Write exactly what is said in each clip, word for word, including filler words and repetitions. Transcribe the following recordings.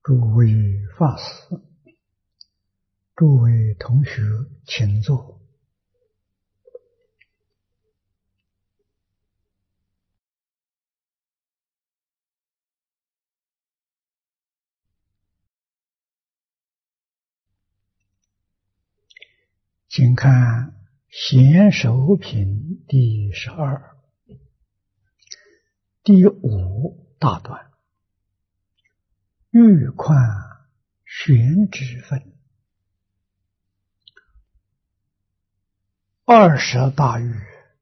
诸位法师，诸位同学，请坐。请看《贤首品》第十二，第五大段，欲况选之分。二十大欲，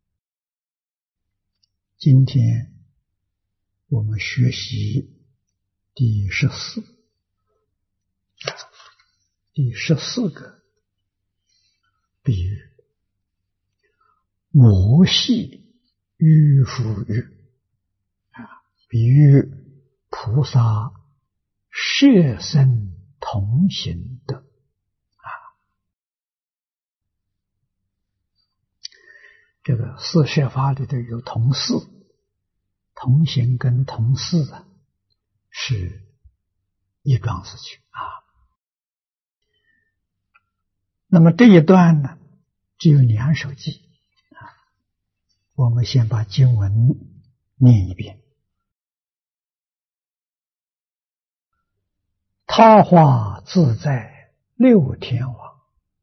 今天我们学习第十四，第十四个比喻，我系欲复欲啊，比喻菩萨摄身同行的啊，这个四摄法里头有同事，同行跟同事的是一桩事情啊。那么这一段呢，只有两首偈啊，我们先把经文念一遍。他化自在六天王，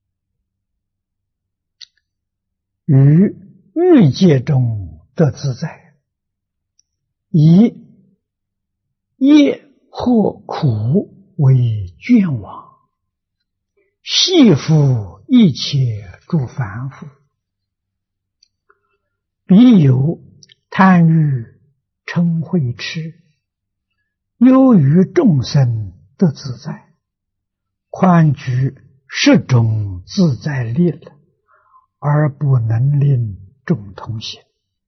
于欲界中得自在，以业或苦为眷往，系缚一切诸凡夫，彼有贪欲嗔恚痴，忧于众生得自在，宽居十种自在力了，而不能令众同行。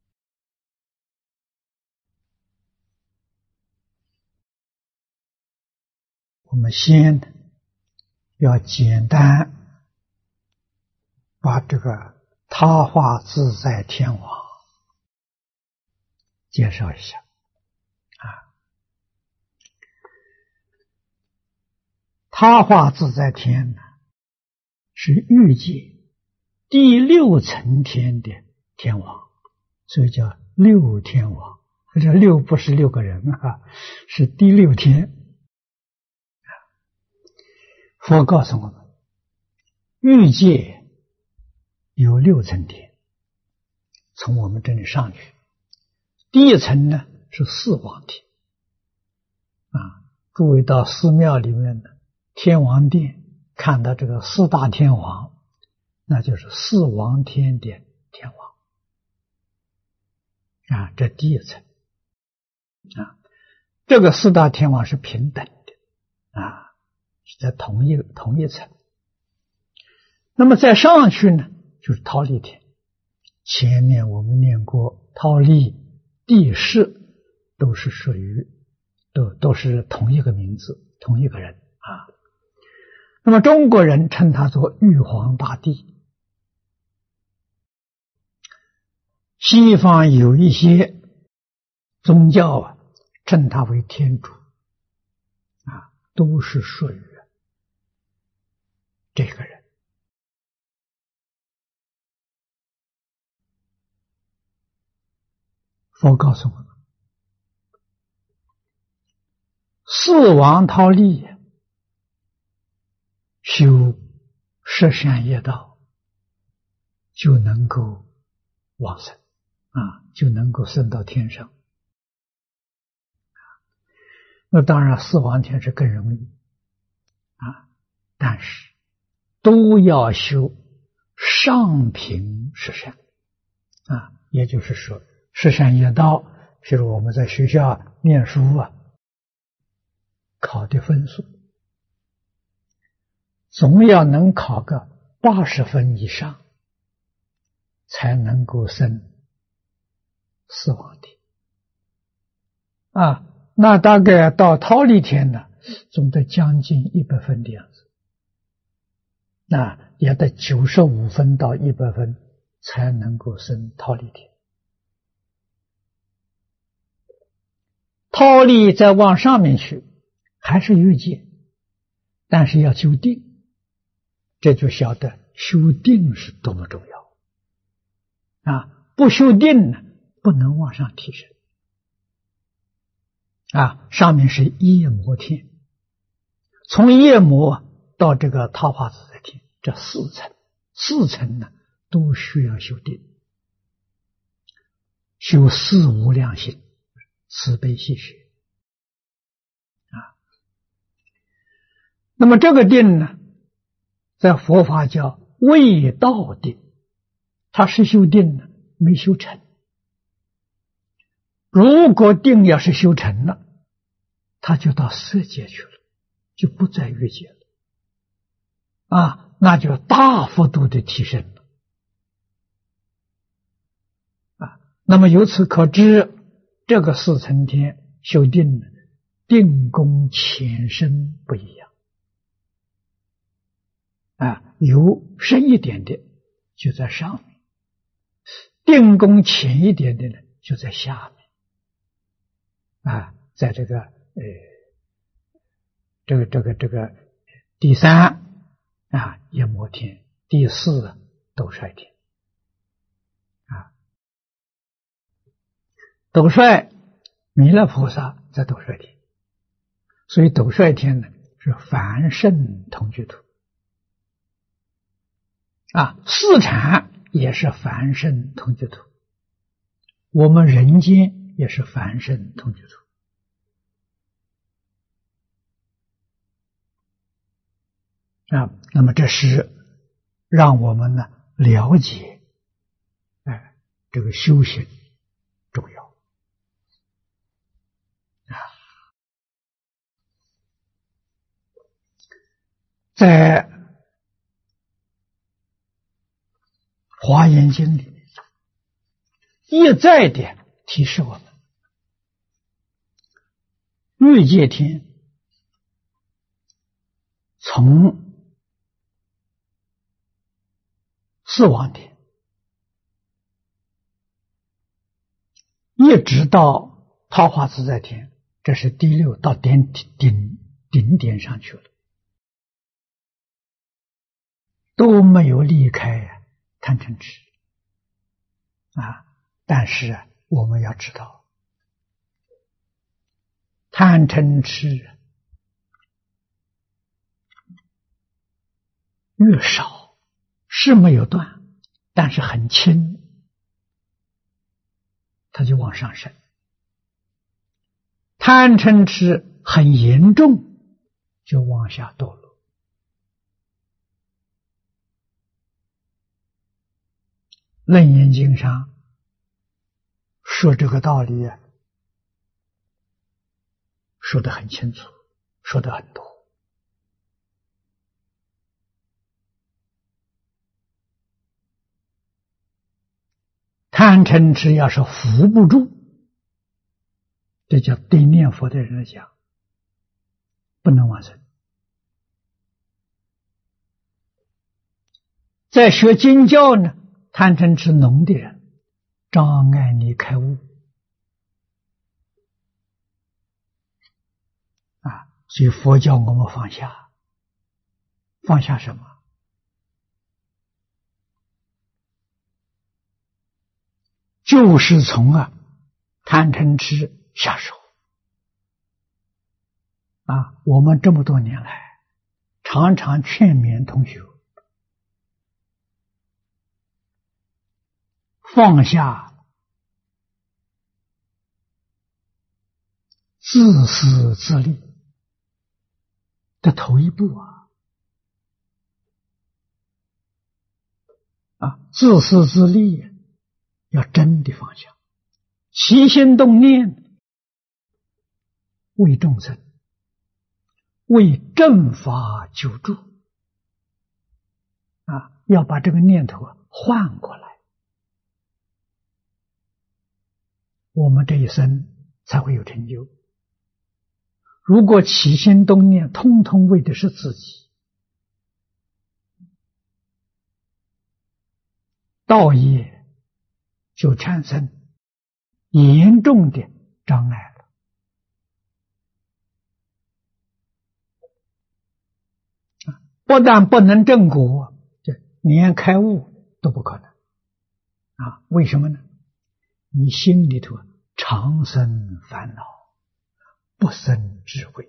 我们先要简单把这个他化自在天王介绍一下啊。他化自在天呢，是欲界第六层天的天王，所以叫六天王。这六不是六个人啊，是第六天。佛告诉我们，欲界有六层天，从我们这里上去，第一层呢是四王天啊。诸位到寺庙里面的天王殿，看到这个四大天王，那就是四王天的天王啊，这第一层啊。这个四大天王是平等的啊，是在同一同一层。那么再上去呢，就是忉利天。前面我们念过，忉利、帝释都是属于都都是同一个名字，同一个人啊。那么中国人称他做玉皇大帝，西方有一些宗教啊，称他为天主啊，都是属于这个人。佛告诉我们，四王忉利修十善业道，就能够往生啊，就能够升到天上。那当然四王天是更容易啊，但是都要修上品十善啊，也就是说十善业道，譬如我们在学校念书啊，考的分数总要能考个八十分以上，才能够升四王天啊。那大概到忉利天呢，总得将近一百分的样子，那也得九十五分到一百分才能够升忉利天。忉利再往上面去， 还是欲界，但是要修定，这就晓得修定是多么重要啊！不修定呢，不能往上提升啊！上面是夜摩天，从夜摩到这个桃花自在天，这四层，四层呢都需要修定，修四无量心，慈悲喜舍啊。那么这个定呢，在佛法叫未到定，他是修定呢，没修成。如果定要是修成了，他就到色界去了，就不在欲界了啊，那就大幅度的提升了啊。那么由此可知，这个四层天修定呢，定功浅深不一样啊，有深一点的就在上面，定功浅一点的呢就在下面啊，在这个呃这个这个这个第三啊夜摩天，第四斗率天啊，斗率弥勒菩萨在斗率天，所以斗率天呢是凡圣同居土啊，四禅也是凡圣同居土，我们人间也是凡圣同居土啊。那么这是让我们呢了解，哎，这个修行重要啊。在华严经里面一再的提示我们，欲界天从四王天一直到桃花自在天，这是第六到顶顶顶点上去了，都没有离开贪嗔痴啊。但是我们要知道，贪嗔痴越少是没有断，但是很轻，它就往上升。贪嗔痴很严重，就往下堕落。楞严经上说这个道理啊，说得很清楚，说得很多。贪嗔痴要是扶不住，这叫对念佛的人来讲不能往生。在学经教呢，贪嗔痴浓的人障碍你开悟啊，所以佛教我们放下，放下什么？就是从啊贪嗔痴下手啊。我们这么多年来常常劝勉同学放下自私自利的头一步啊啊，自私自利要真的放下，起心动念为众生，为正法救助啊，要把这个念头啊换过来，我们这一生才会有成就。如果起心动念通通为的是自己，道业就产生严重的障碍了不但不能正果，这连开悟都不可能啊！为什么呢？你心里头常生烦恼，不生智慧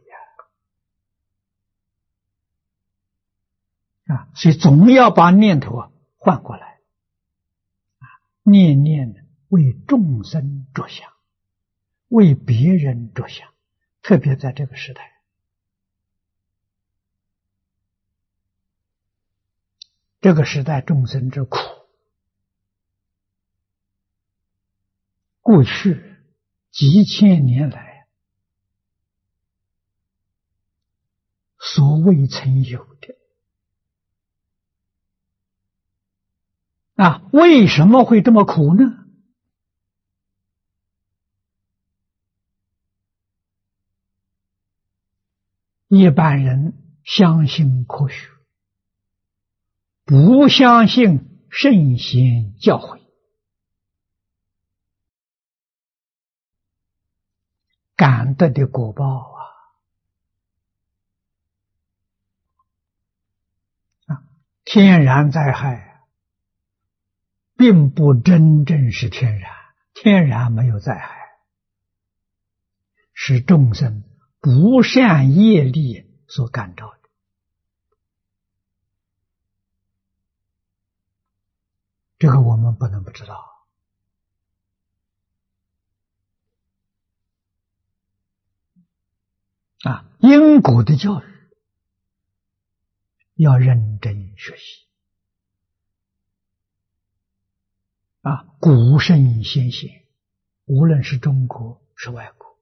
呀！啊，所以总要把念头啊换过来，啊，念念为众生着想，为别人着想，特别在这个时代。这个时代众生之苦，过去几千年来所未曾有的啊！为什么会这么苦呢？一般人相信科学，不相信圣贤教诲，感得的果报啊！啊，天然灾害并不真正是天然，天然没有灾害，是众生不善业力所感召的。这个我们不能不知道啊！因果的教育要认真学习啊！古圣先贤，无论是中国是外国，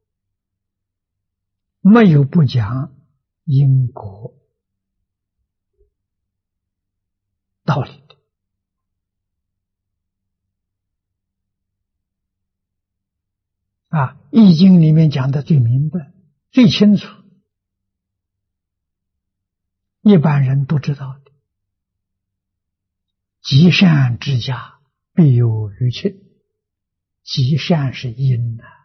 没有不讲因果道理的。啊，《易经》里面讲的最明白、最清楚，一般人都知道的。积善之家，必有余庆。积善是因啊，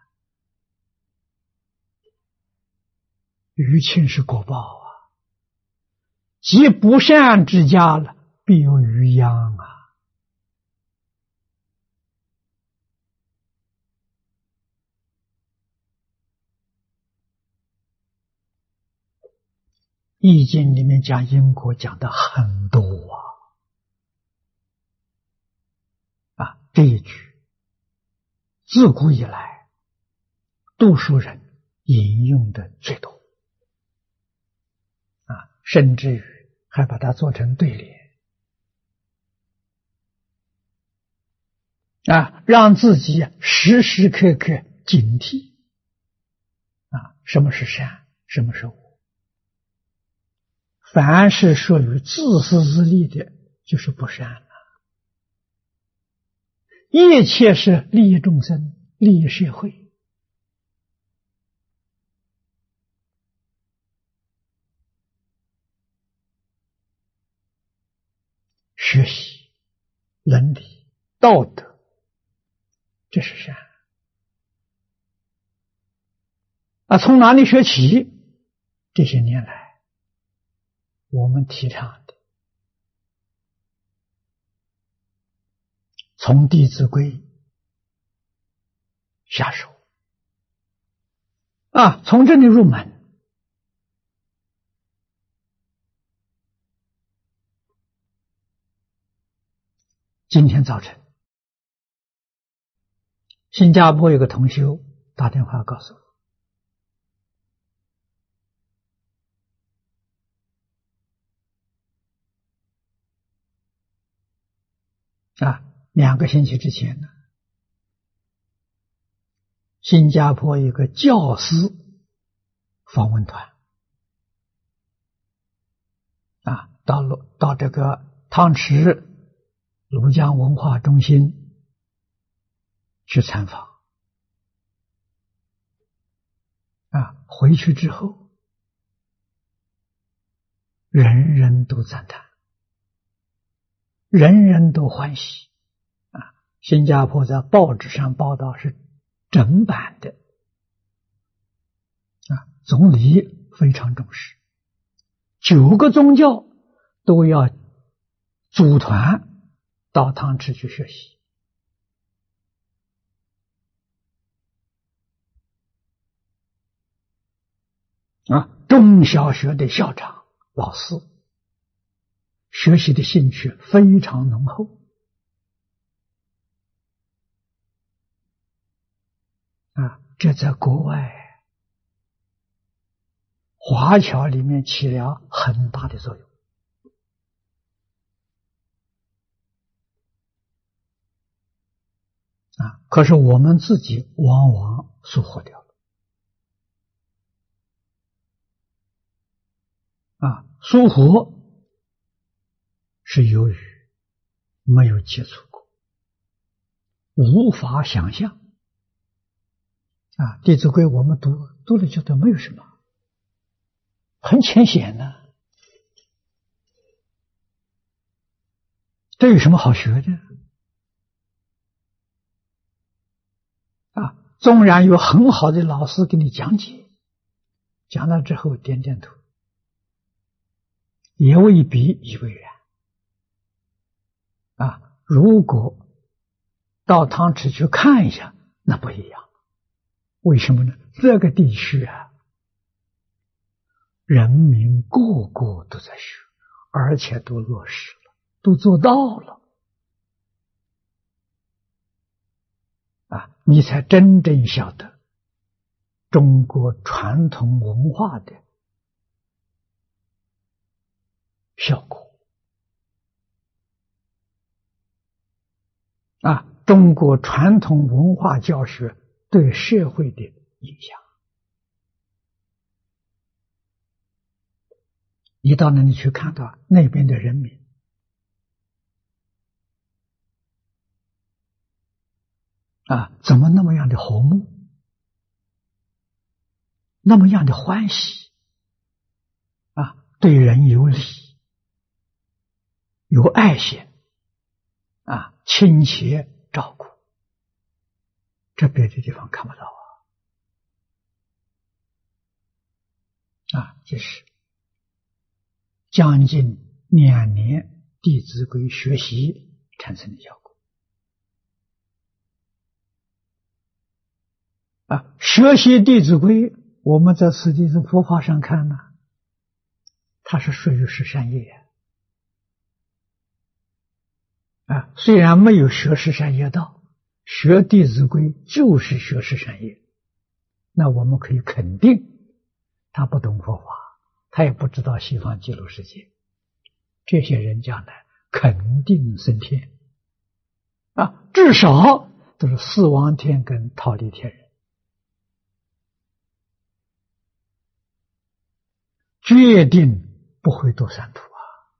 余庆是果报啊。积不善之家了，必有余殃啊。易经里面讲因果讲的很多啊，啊，这一句自古以来读书人引用的最多啊，甚至于还把它做成对联啊，让自己时时刻刻警惕啊，什么是善，什么是恶。凡是属于自私自利的，就是不善了。一切是利益众生、利益社会。学习伦理、道德，这是善啊！从哪里学起？这些年来我们提倡的，从《弟子规》下手啊，从这里入门。今天早晨，新加坡有个同修打电话告诉我，啊，两个星期之前呢，新加坡一个教师访问团啊，到了到这个汤池庐江文化中心去参访啊，回去之后，人人都赞叹，人人都欢喜啊！新加坡在报纸上报道是整版的啊，总理非常重视，九个宗教都要组团到汤池去学习啊。中小学的校长、老师学习的兴趣非常浓厚啊，这在国外华侨里面起了很大的作用啊。可是我们自己往往疏忽掉了啊，疏忽是由于没有接触过，无法想象啊。《弟子规》我们读读了觉得没有什么，很浅显呢，这有什么好学的啊？纵然有很好的老师给你讲解，讲了之后点点头，也未必以为然啊。如果到汤池去看一下，那不一样。为什么呢？这个地区啊，人民个个都在学，而且都落实了，都做到了啊，你才真正晓得中国传统文化的效果啊，中国传统文化教学对社会的影响。你到那里去看到那边的人民啊，怎么那么样的和睦，那么样的欢喜啊，对人有礼，有爱心啊，亲切照顾，这别的地方看不到啊！啊，这是将近两年《弟子规》学习产生的效果啊！学习《弟子规》，我们在此地是佛法上看呢，它是属于十善业啊。虽然没有学十善业道，学《弟子规》就是学十善业，那我们可以肯定，他不懂佛法，他也不知道西方极乐世界，这些人将来肯定升天啊，至少都是四王天跟忉利天人，决定不会堕三途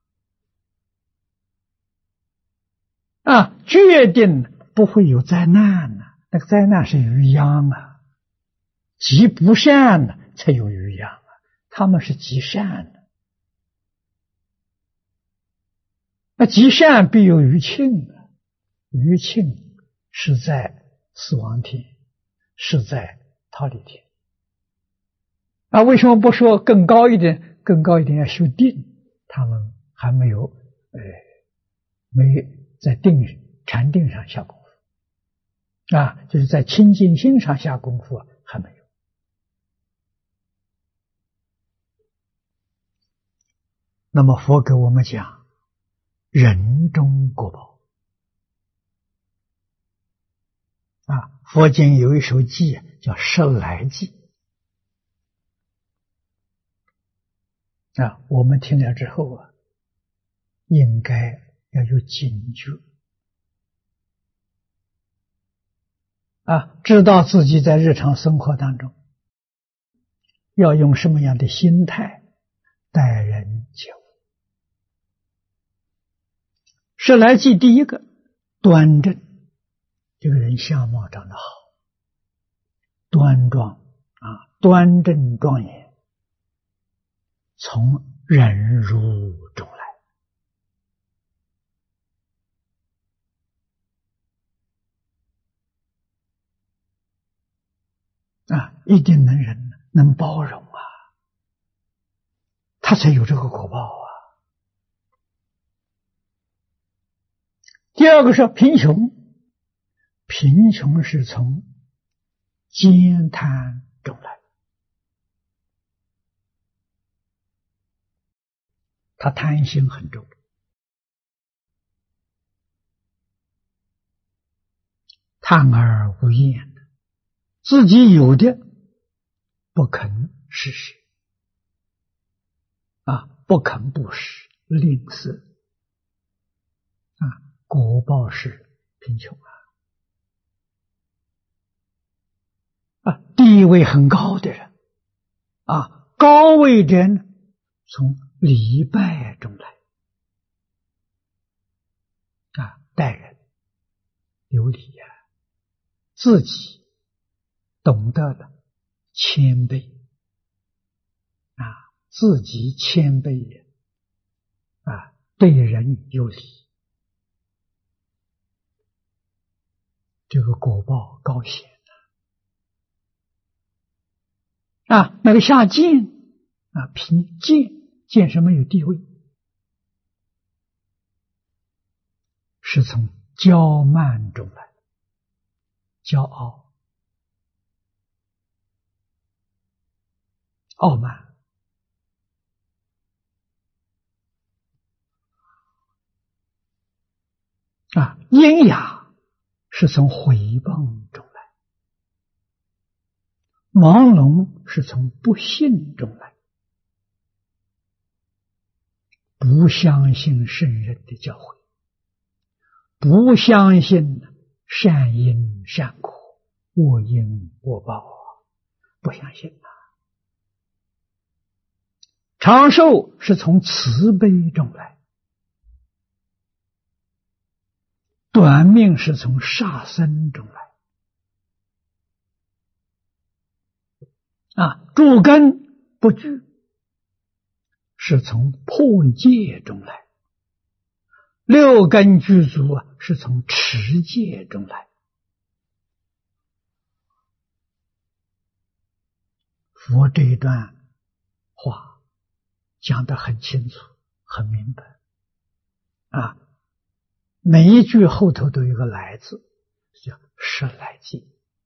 啊！啊，决定不会有灾难呢、啊。那个灾难是余殃啊，积不善呢才有余殃啊，他们是积善的。那积善必有余庆啊，余庆是在四王天，是在忉利天啊。为什么不说更高一点？更高一点要修定，他们还没有呃，没在定禅定上下功夫啊，就是在清净心上下功夫啊，还没有。那么佛给我们讲人中果报啊，佛经有一首偈叫十来偈啊，我们听了之后啊，应该要有警觉啊，知道自己在日常生活当中要用什么样的心态待人接物。十来偈第一个端正，这个人相貌长得好，端庄啊，端正庄严，从忍辱中来啊，一定能忍，能包容啊，他才有这个果报啊。 第二个是贫穷，贫穷是从悭贪中来，他贪心很重，贪而无厌，自己有的不肯施舍啊，不肯布施，吝啬啊，果报是贫穷啊！啊，地位很高的人啊，高位者呢，从礼拜中来啊，待人有礼呀、啊，自己懂得了谦卑啊，自己谦卑啊，对人有礼，这个果报高显啊。那个下贱啊，贫贱，贱什么有地位，是从骄慢中来，骄傲、傲慢啊，阴雅是从毁谤中来，盲聋是从不信中来，不相信圣人的教诲，不相信善因善果，恶因恶报啊，不相信啊。长寿是从慈悲中来，短命是从杀生中来啊，诸根不具是从破戒中来，六根具足啊是从持戒中来。佛这一段话讲得很清楚很明白啊，每一句后头都有个来字，叫十来戒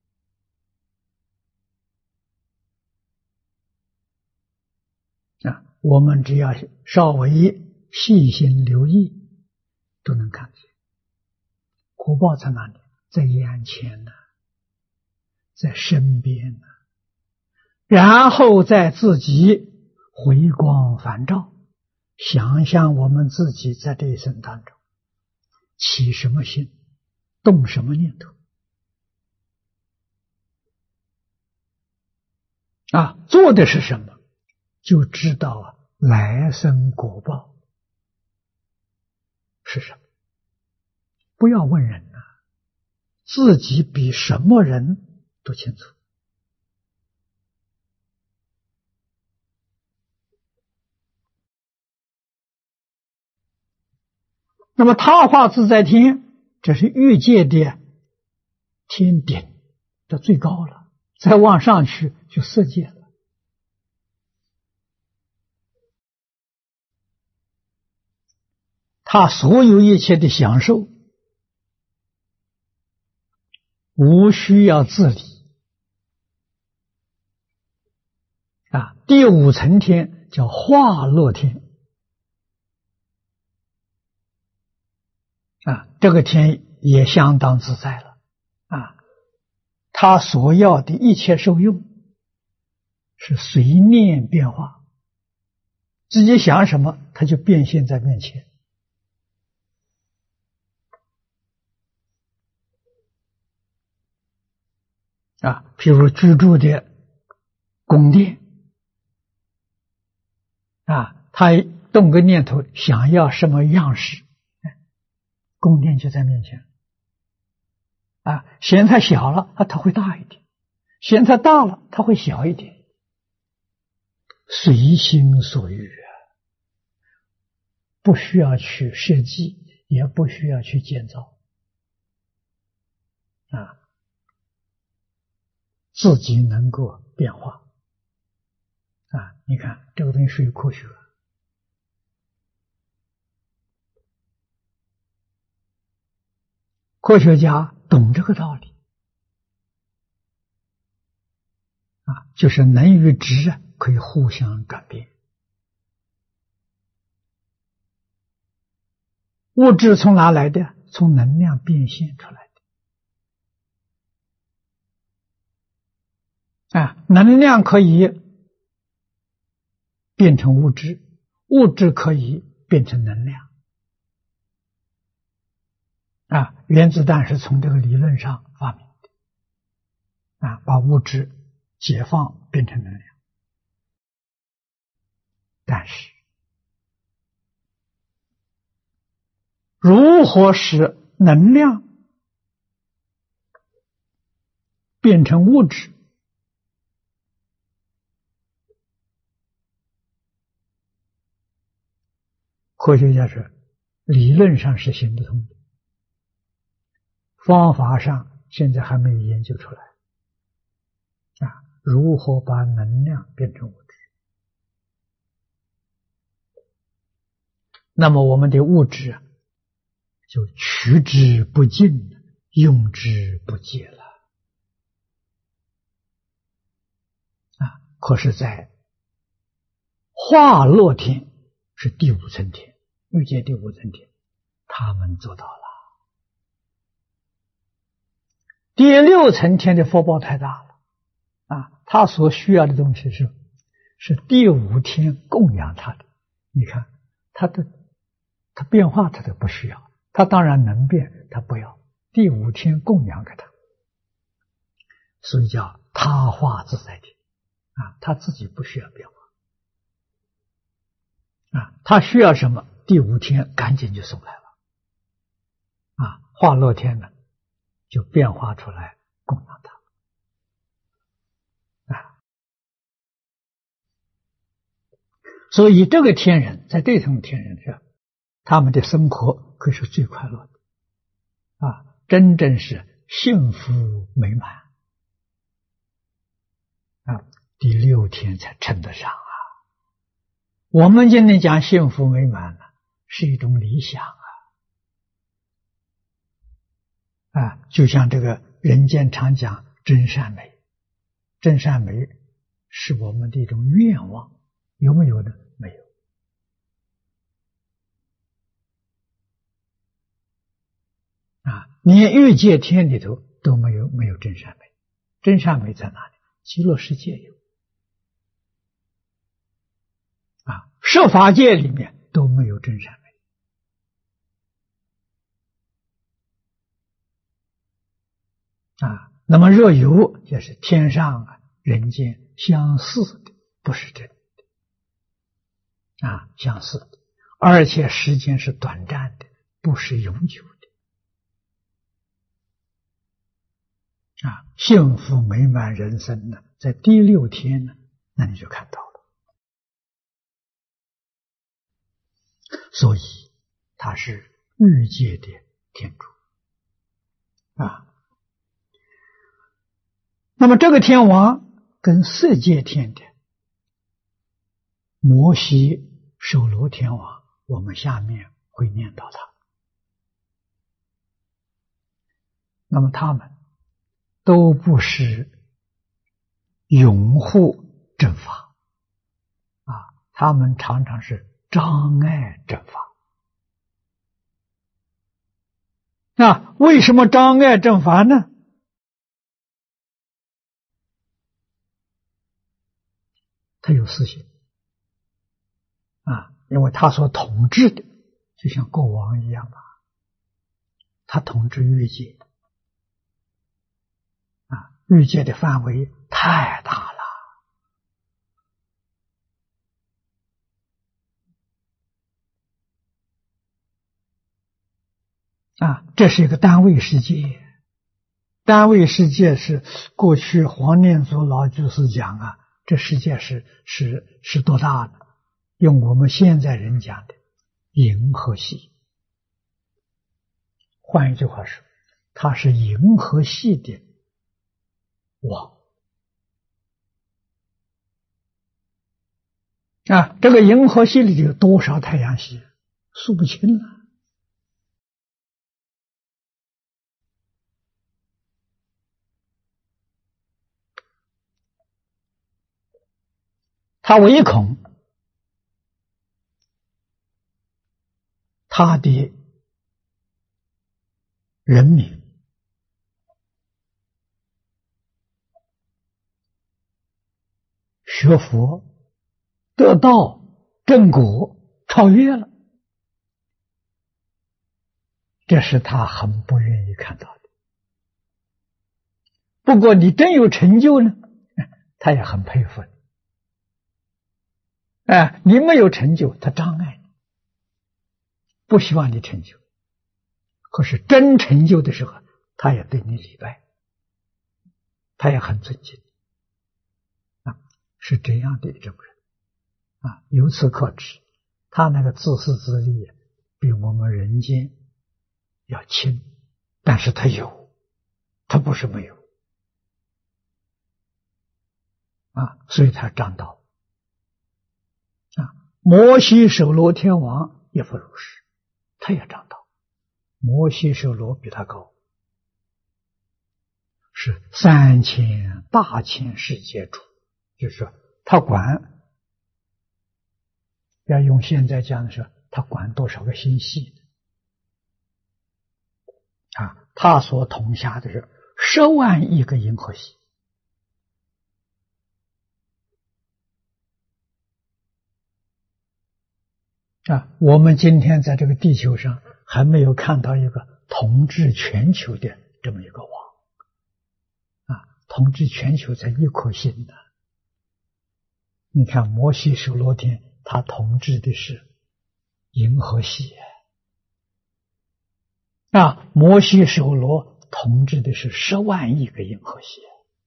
啊，我们只要稍微细心留意，都能看见果报在哪里，在眼前呢，在身边呢，然后在自己回光返照，想象我们自己在这一生当中起什么心，动什么念头啊，做的是什么，就知道啊来生果报是什么。不要问人啊，自己比什么人都清楚。那么他化自在天，这是欲界的天顶的最高了，再往上去就色界了。他所有一切的享受无需要自理啊。第五层天叫化乐天啊，这个天也相当自在了啊。他所要的一切受用是随念变化，自己想什么他就变现在面前啊。譬如居住的宫殿啊，他动个念头想要什么样式，宫殿就在面前啊。嫌它小了啊，它会大一点；嫌它大了，它会小一点。随心所欲啊，不需要去设计，也不需要去建造啊，自己能够变化啊。你看这个东西属于科学啊。 科学家懂这个道理啊，就是能与质啊可以互相转变。物质从哪来的？从能量变现出来的啊，能量可以变成物质，物质可以变成能量啊。原子弹是从这个理论上发明的啊，把物质解放变成能量。但是如何使能量变成物质？科学家说，理论上是行得通的，方法上现在还没有研究出来啊，如何把能量变成物质？那么我们的物质啊，就取之不尽，用之不竭了啊！可是，在化乐天是第五层天，欲界第五层天，他们做到了。第六层天的福报太大了啊！他所需要的东西是是第五天供养他的。你看他的他变化他都不需要。他当然能变，他不要。第五天供养给他，所以叫他化自在天啊，他自己不需要变化啊，他需要什么？第五天赶紧就送来了啊，化乐天呢就变化出来供养他啊。所以这个天人在这层天人上，他们的生活可是最快乐的啊，真正是幸福美满啊，第六天才称得上啊。我们今天讲幸福美满呢，是一种理想啊啊，就像这个人间常讲真善美，真善美是我们的一种愿望，有没有呢？没有。啊，连欲界天里头都没有没有真善美，真善美在哪里？极乐世界有啊，设法界里面都没有真善美啊。那么若有，就是天上啊人间相似的，不是真的啊，相似的，而且时间是短暂的，不是永久的。啊，幸福美满人生呢，在第六天呢，那你就看到了。所以他是欲界的天主啊。那么这个天王跟色界天的摩西首罗天王，我们下面会念到他。那么他们都不是拥护正法啊，他们常常是障碍正法。那为什么障碍正法呢？他有私心啊，因为他所统治的就像国王一样吧，他统治欲界啊，欲界的范围太大了啊，这是一个单位世界。单位世界是过去黄念祖老居士讲啊，这世界是是是多大呢？用我们现在人讲的银河系。换一句话说，它是银河系的网啊，这个银河系里有多少太阳系？数不清了他唯恐他的人民学佛得道正果超越了，这是他很不愿意看到的。不过你真有成就呢，他也很佩服你。哎，你没有成就，他障碍你，不希望你成就。可是真成就的时候，他也对你礼拜，他也很尊敬啊，是这样的一种人啊。由此可知，他那个自私自利比我们人间要轻，但是他有，他不是没有啊，所以他长道啊。摩西首罗天王也不如是，他也长道。摩西首罗比他高，是三千大千世界主，就是说他管，要用现在讲的是，他管多少个星系啊？他所统辖的是十万亿个银河系啊！我们今天在这个地球上还没有看到一个统治全球的这么一个王啊，统治全球才一颗星的。你看摩西首罗天，他统治的是银河系啊，摩西首罗统治的是十万亿个银河系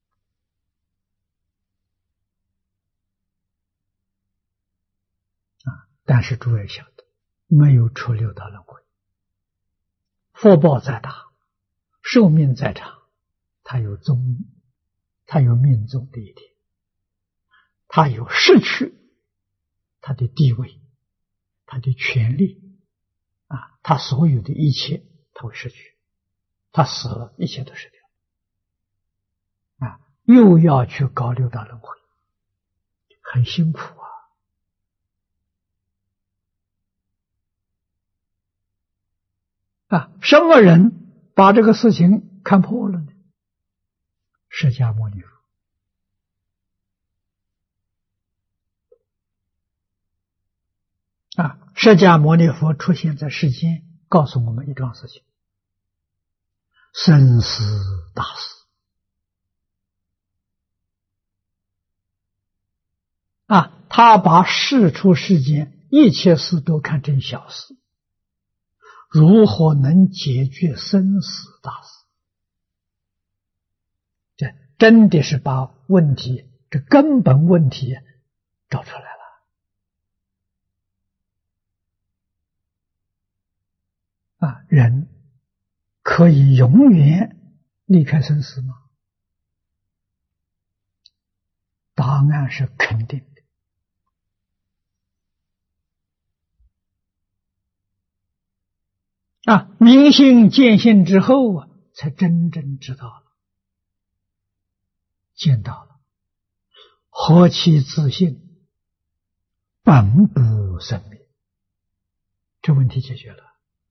啊。但是诸位晓得，没有出六道轮回，福报再大，寿命再长，他有终，他有命终的一天，他有失去他的地位，他的权利啊，他所有的一切他会失去，他死了一切都失掉啊，又要去搞六道轮回，很辛苦啊。啊，什么人把这个事情看破了呢？释迦牟尼佛啊，释迦牟尼佛出现在世间，告诉我们一桩事情：生死大事啊，他把世出世间一切事都看成小事。如何能解决生死大事？这真的是把问题，这根本问题找出来了啊！人可以永远离开生死吗？答案是肯定的。啊，明心见性之后啊，才真正知道了，见到了，何其自信，本不生灭，这问题解决了。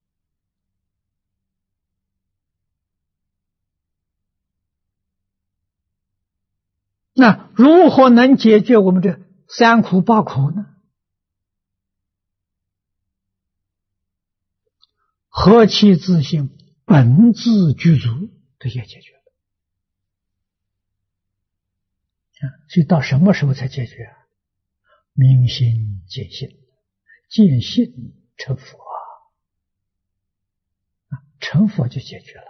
那如何能解决我们这三苦八苦呢？何其自性，本自具足，这也解决了。所以到什么时候才解决啊？明心见性，见性成佛啊，成佛就解决了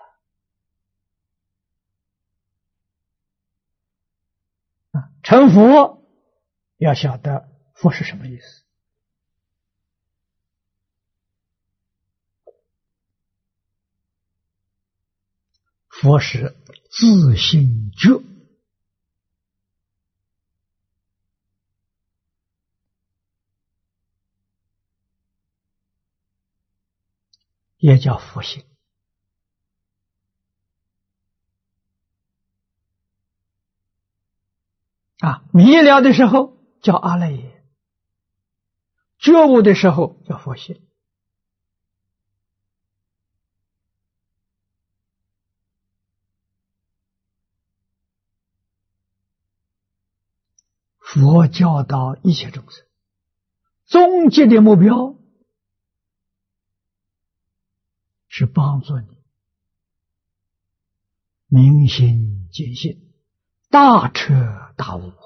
啊。成佛要晓得佛是什么意思。佛是自性觉，也叫佛性啊。迷了的时候， 叫阿赖耶，觉悟的时候叫佛性。佛教导一切众生，终极的目标是帮助你明心见性，大彻大悟啊！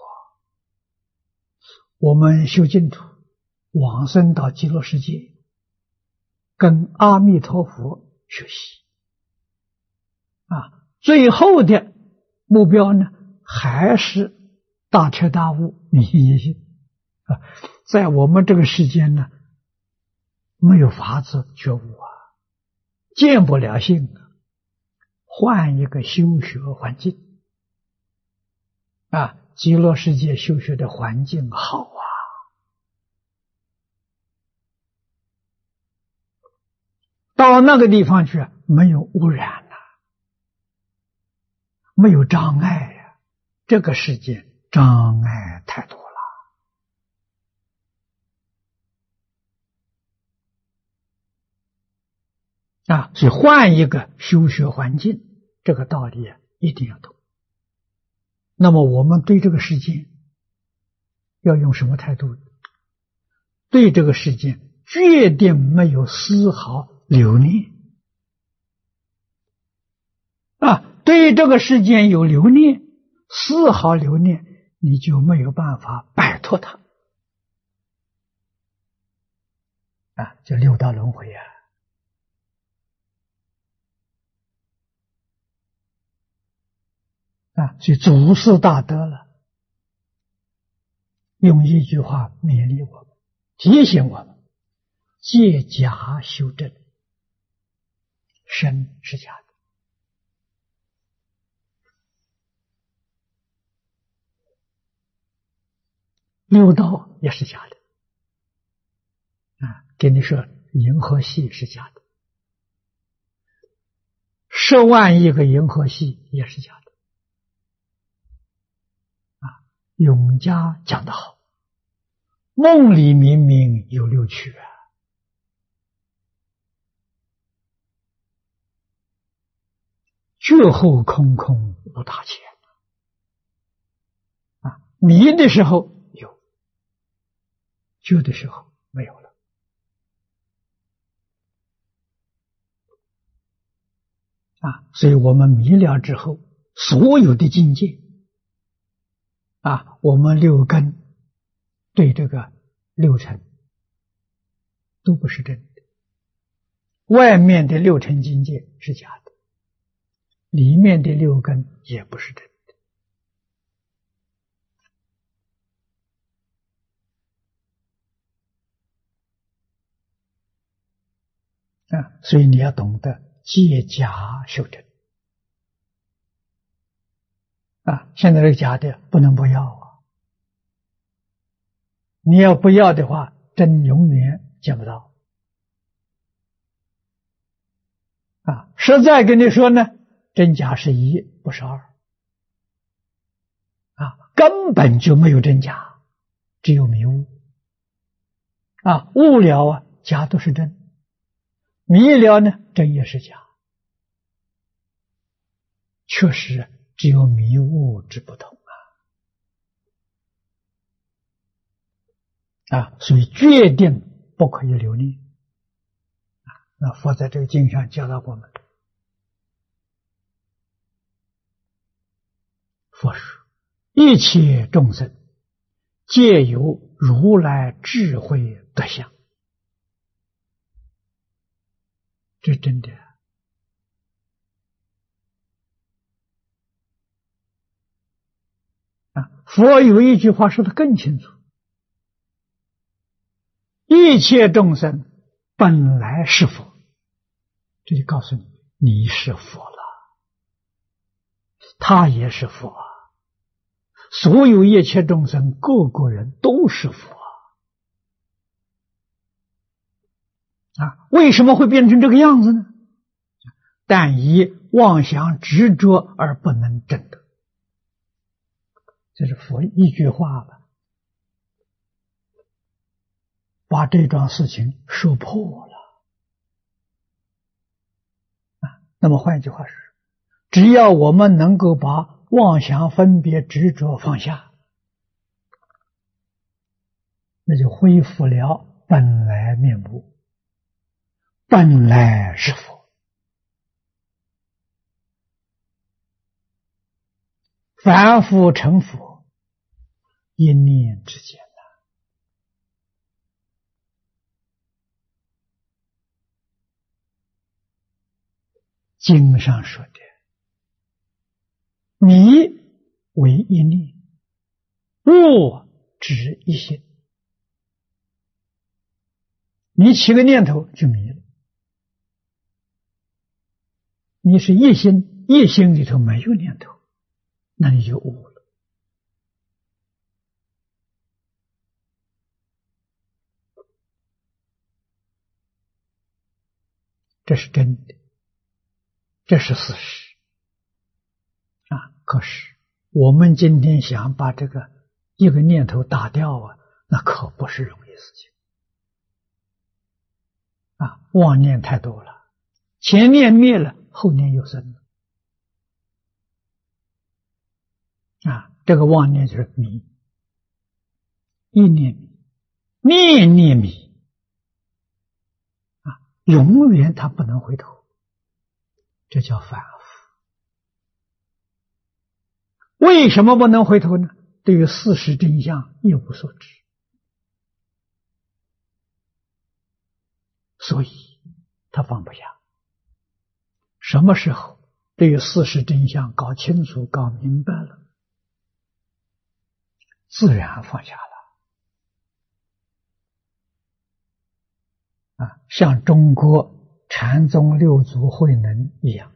我们修净土，往生到极乐世界，跟阿弥陀佛学习啊！最后的目标呢，还是大彻大悟，明心见性啊！在我们这个世间呢，没有法子觉悟啊，见不了性啊，换一个修学环境啊！极乐世界修学的环境好啊，到那个地方去，没有污染了、啊，没有障碍呀、啊。这个世界障碍太多了啊！所以换一个修学环境，这个道理啊一定要懂。那么我们对这个世界要用什么态度？对这个世界决定没有丝毫留恋啊！对这个世界有留恋，丝毫留恋，你就没有办法摆脱它啊！就六道轮回啊！啊，所以祖师大德了，用一句话勉励我们，提醒我们：借假修真，身是假的，六道也是假的啊！给你说，银河系是假的，十万亿个银河系也是假的。永嘉讲得好，梦里明明有六趣啊，觉后空空无大千啊！迷的时候有，觉的时候没有了啊！所以我们迷了之后，所有的境界啊，我们六根对这个六尘都不是真的，外面的六尘境界是假的，里面的六根也不是真的啊！所以你要懂得借假修真啊！现在这个假的不能不要啊！你要不要的话，真永远见不到啊！实在跟你说呢，真假是一，不是二啊，根本就没有真假，只有迷雾啊！悟了啊，假都是真；迷了呢，真也是假。确实只有迷悟之不同啊！啊，所以决定不可以留恋啊！那佛在这个经上教导我们，佛说一切众生皆有如来智慧德相，这真的啊！佛有一句话说得更清楚，一切众生本来是佛，这就告诉你，你是佛了，他也是佛啊！所有一切众生，个个人都是佛啊！为什么会变成这个样子呢？但以妄想执着而不能证得，这是佛一句话了把这桩事情说破了。啊，那么换一句话说，只要我们能够把妄想、分别、执着放下，那就恢复了本来面目，本来是佛。凡夫成佛，一念之间。经上说的，迷为一念，悟只一心。你起个念头就迷了，你是一心，一心里头没有念头，那你就悟了。这是真的，这是事实啊！可是我们今天想把这个一个念头打掉啊，那可不是容易事情啊！妄念太多了，前念灭了，后念又生了啊！这个妄念就是迷，一念迷，念念迷啊，永远它不能回头。这叫反复。为什么不能回头呢？对于事实真相一无所知，所以他放不下。什么时候对于事实真相搞清楚、搞明白了，自然放下了。啊，像中国禅宗六祖慧能一样，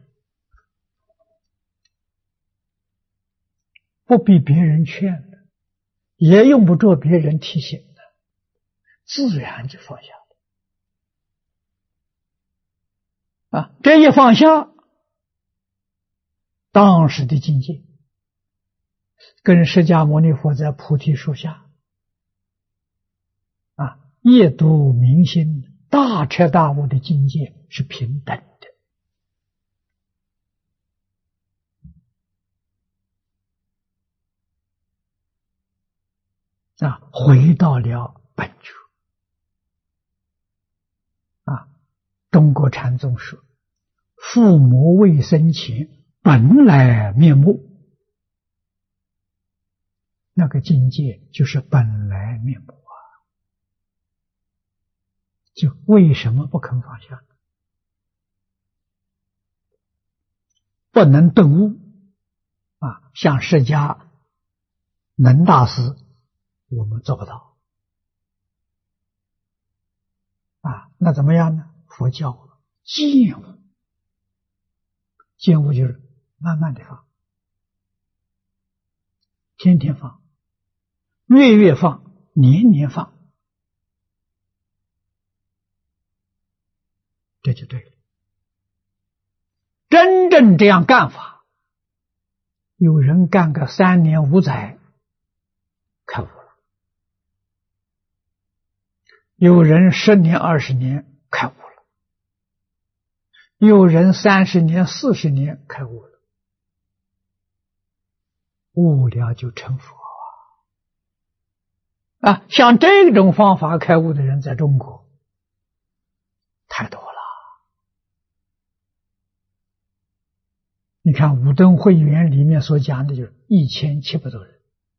不必别人劝的，也用不着别人提醒的，自然就放下了。啊，这一放下，当时的境界，跟释迦牟尼佛在菩提树下，啊，夜读明心。大彻大悟的境界是平等的啊，回到了本觉啊。中国禅宗说，父母未生前本来面目，那个境界就是本来面目。就为什么不肯放下？不能顿悟啊！像释迦能大师，我们做不到啊。那怎么样呢？佛教我见悟，见悟就是慢慢的放，天天放，月月放，年年放。这就对了。真正这样干法，有人干个三年五载，开悟了；有人十年二十年开悟了；有人三十年四十年开悟了。悟了就成佛啊！啊，像这种方法开悟的人，在中国太多了。你看五灯会员里面所讲的就是一千七百多人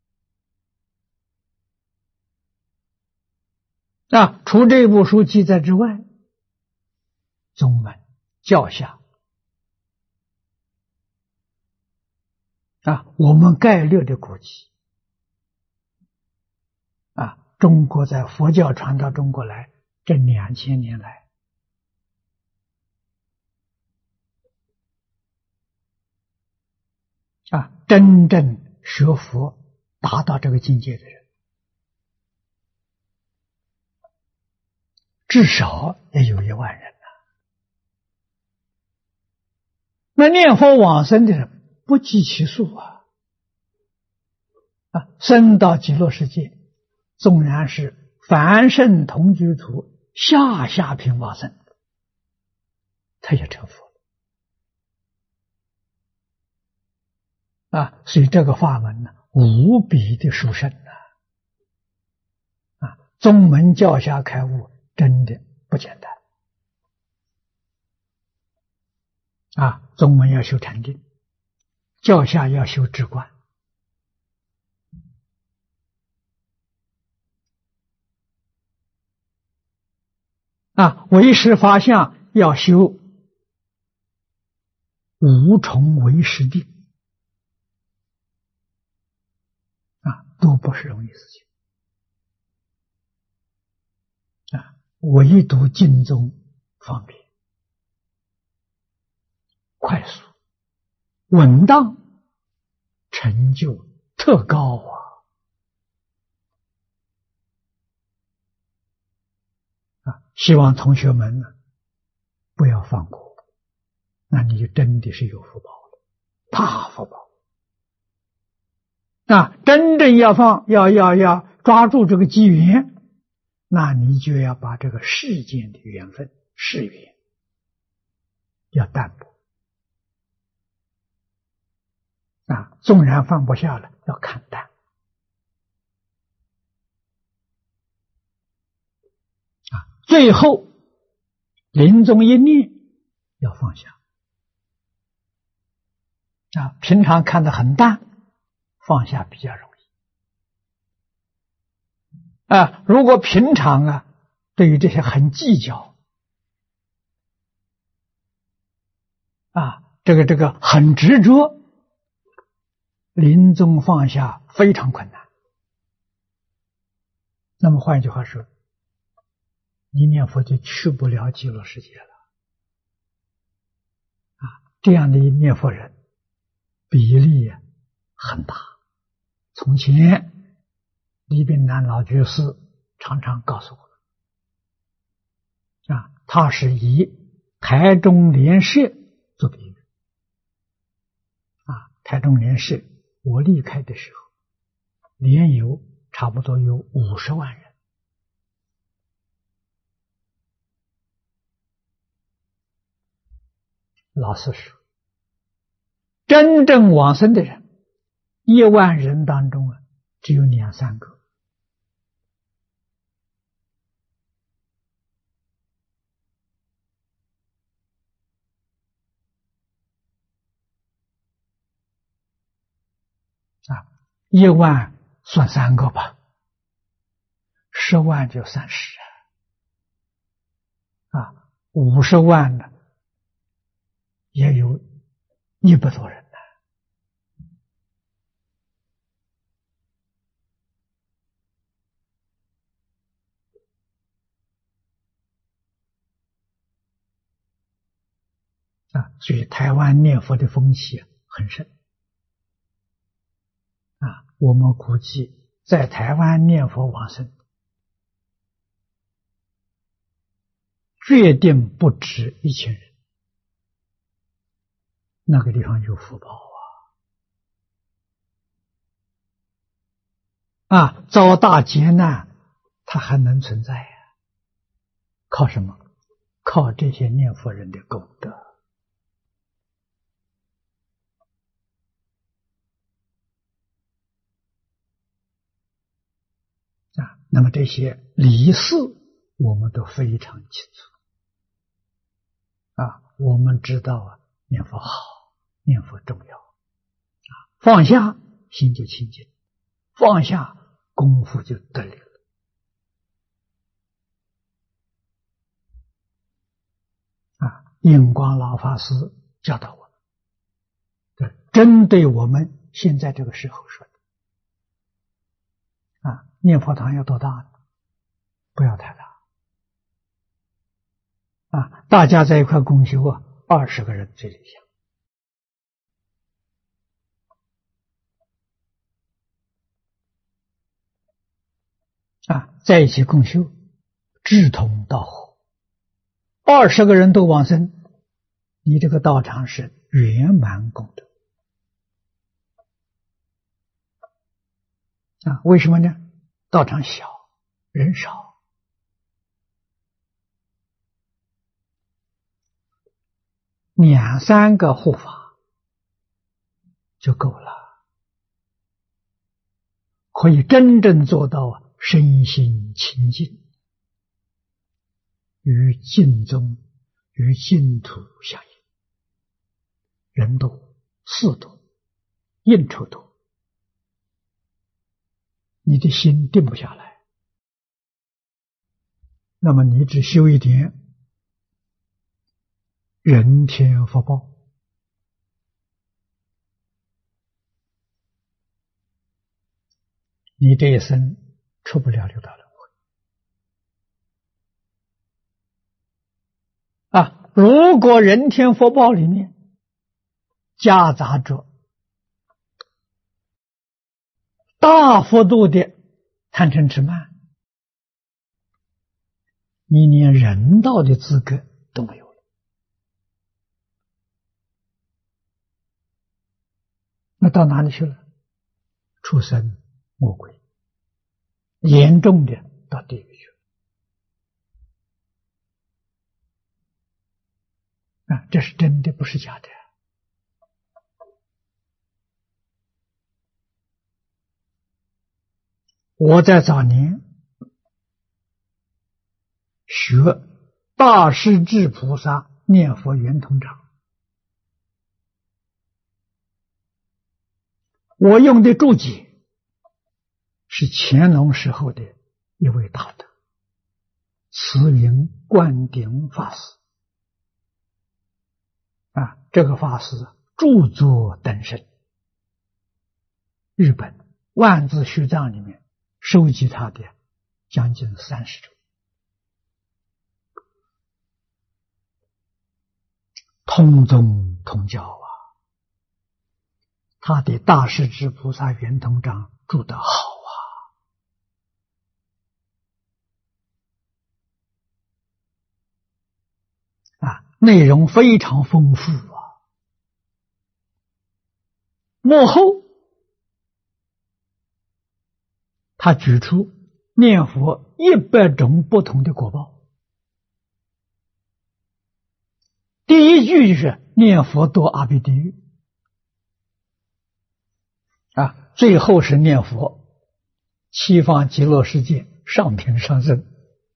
啊，除这部书记载之外，宗门教下啊，我们概略的估计啊，中国在佛教传到中国来这两千年来，啊，真正学佛达到这个境界的人，至少也有一万人呐。那念佛往生的人不计其数啊！啊，生到极乐世界，纵然是凡圣同居土下下品往生，他也成佛了啊！所以这个法门呢，无比的殊胜啊！啊，宗门教下开悟真的不简单啊！宗门要修禅定，教下要修止观。啊，唯识法相要修五重唯识定，啊，都不是容易事情。啊，唯独净宗方便、快速、稳当，成就特高啊！啊，希望同学们呢不要放过，那你就真的是有福报了，大福报。啊，真正要放，要要要抓住这个机缘，那你就要把这个世间的缘分、世缘要淡薄。啊，纵然放不下了，要看淡。啊，最后临终一念要放下。啊，平常看得很淡，放下比较容易。啊，如果平常啊对于这些很计较，啊，这个这个很执着，临终放下非常困难。那么换一句话说，你念佛就去不了极乐世界了。啊，这样的念佛人比例很大。从前李炳南老居士常常告诉我们，啊，他是以台中莲社做比喻。啊，台中莲社我离开的时候，莲友差不多有五十万人。老实说，真正往生的人，一万人当中啊，只有两三个。啊，一万算三个吧，十万就三十啊，五十万呢，也有一百多人呢。啊，所以台湾念佛的风气很盛。啊，我们估计在台湾念佛往生，决定不止一千人。那个地方有福报啊！啊，遭大劫难，它还能存在呀、啊？靠什么？靠这些念佛人的功德。啊，那么这些理事我们都非常清楚。啊，我们知道啊，念佛好，念佛重要。啊，放下心就清净，放下功夫就得力了。啊，印光老法师教导我们，针对我们现在这个时候说的。啊，念佛堂要多大呢？不要太大。啊，大家在一块共修啊，二十个人最理想。啊，在一起共修，志同道合，二十个人都往生，你这个道场是圆满功德。啊，为什么呢？道场小， 人少，两三个护法就够了，可以真正做到身心清净，与净宗、与净土相应。人多、事多、应酬多，你的心定不下来，那么你只修一点人天福报，你这一生出不了六道轮回啊！如果人天福报里面夹杂着大幅度的贪嗔痴慢，你连人道的资格都没有了。那到哪里去了？畜生、魔鬼，严重的到地狱去了。啊，这是真的，不是假的。我在早年学大势至菩萨念佛圆通章，我用的注解是乾隆时候的一位大德慈云灌顶法师啊，这个法师著作等身，日本万字序藏里面收集他的将近三十种，通宗通教啊！他的大势至菩萨圆通章注得好啊！啊，内容非常丰富啊！幕后他举出念佛一百种不同的果报。第一句就是念佛堕阿鼻地狱啊，最后是念佛西方极乐世界上品上生。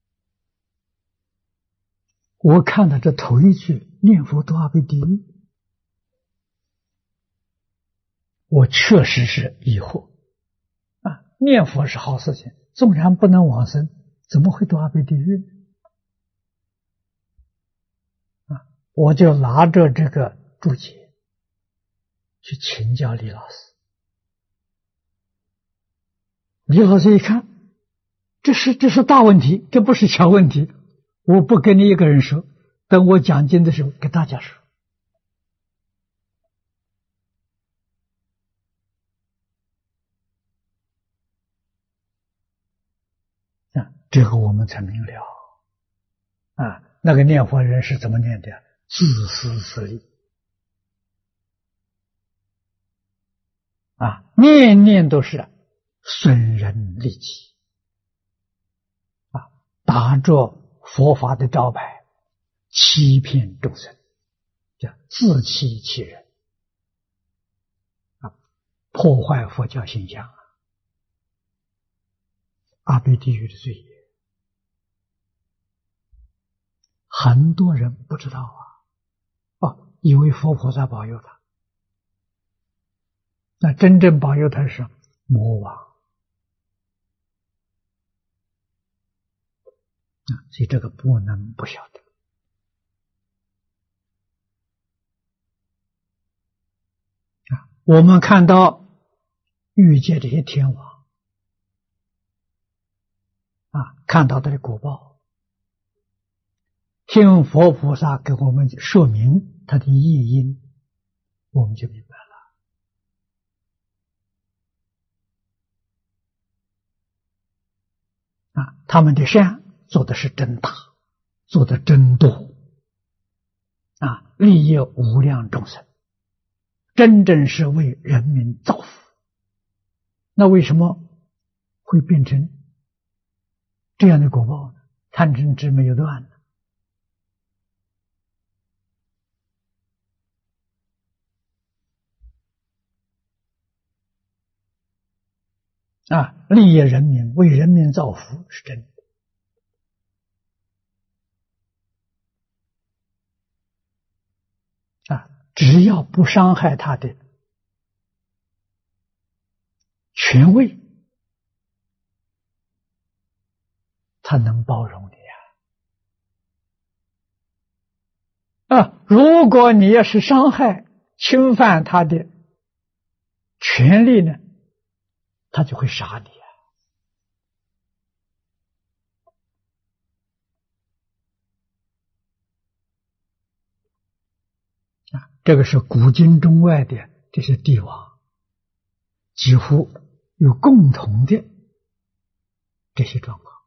我看到这头一句念佛堕阿鼻地狱，我确实是疑惑。念佛是好事情，纵然不能往生，怎么会堕阿鼻地狱啊？我就拿着这个注解去请教李老师。李老师一看，这是这是大问题，这不是小问题。我不跟你一个人说，等我讲经的时候给大家说。这个我们才明了啊！那个念佛人是怎么念的？自私自利啊，念念都是损人利己啊，打着佛法的招牌，欺骗众生，叫自欺欺人啊，破坏佛教形象啊，阿鼻地狱的罪业。很多人不知道啊，哦，以为佛菩萨保佑他，那真正保佑他是魔王啊，所以这个不能不晓得啊。我们看到欲界这些天王啊，看到他的果报。听佛菩萨给我们说明他的意因，我们就明白了啊，他们的善做的是真大，做的真多啊，利益无量众生，真正是为人民造福。那为什么会变成这样的果报呢，贪嗔痴没有断呢。啊，利益人民，为人民造福是真的。啊，只要不伤害他的权威，他能包容你啊。啊，如果你要是伤害、侵犯他的权利呢，他就会杀你啊！啊，这个是古今中外的这些帝王，几乎有共同的这些状况。